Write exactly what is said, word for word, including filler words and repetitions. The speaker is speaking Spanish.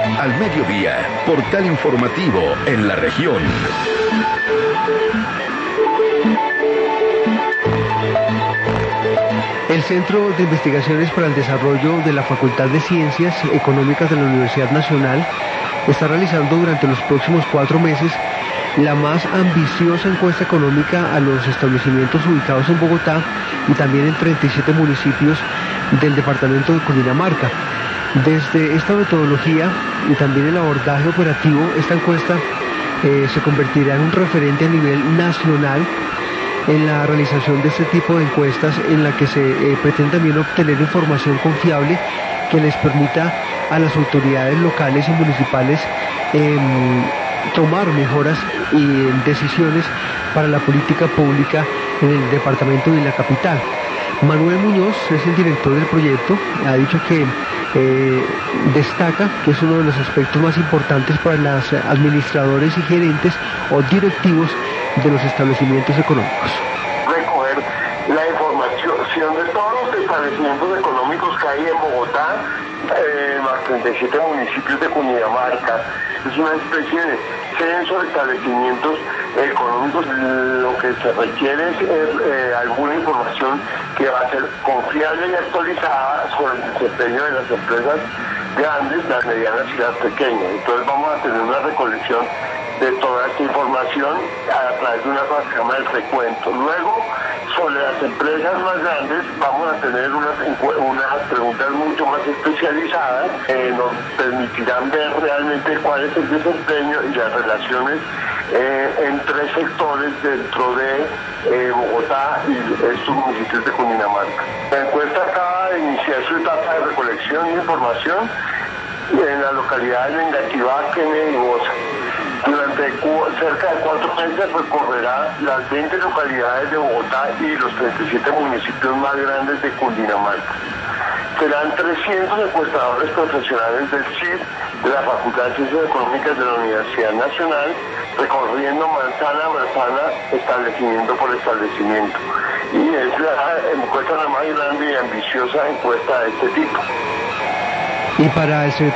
Al mediodía, portal informativo en la región. El Centro de Investigaciones para el Desarrollo de la Facultad de Ciencias Económicas de la Universidad Nacional está realizando durante los próximos cuatro meses la más ambiciosa encuesta económica a los establecimientos ubicados en Bogotá y también en treinta y siete municipios del departamento de Cundinamarca. Desde esta metodología y también el abordaje operativo, esta encuesta eh, se convertirá en un referente a nivel nacional en la realización de este tipo de encuestas, en la que se eh, pretende también obtener información confiable que les permita a las autoridades locales y municipales eh, tomar mejoras y decisiones para la política pública en el departamento y en la capital. Manuel Muñoz es el director del proyecto, ha dicho que eh, destaca que es uno de los aspectos más importantes para los administradores y gerentes o directivos de los establecimientos económicos. Recoger la información de todos los establecimientos económicos que hay en Bogotá, eh, más treinta y siete municipios de Cundinamarca. Es una especie de censo de establecimientos económicos. Lo que se requiere es eh, alguna información que va a ser confiable y actualizada sobre el desempeño de las empresas grandes, las medianas y las pequeñas. Entonces vamos a tener una recolección de toda esta información a través de una cosa que se llama el recuento. Luego, sobre las empresas más grandes, vamos a tener unas, unas preguntas mucho más especializadas que nos permitirán ver realmente cuál es el desempeño y las relaciones eh, en tres sectores dentro de eh, Bogotá y estos municipios de Cundinamarca. La encuesta acaba de iniciar su etapa de recolección de información en las localidades de Engativá, Kennedy y Bosa. Durante cerca de cuatro meses recorrerá las veinte localidades de Bogotá y los treinta y siete municipios más grandes de Cundinamarca. Serán trescientos encuestadores profesionales del C I D, de la Facultad de Ciencias Económicas de la Universidad Nacional, recorriendo manzana a manzana, establecimiento por establecimiento. Y es la encuesta la más grande y ambiciosa encuesta de este tipo. Y para el secretario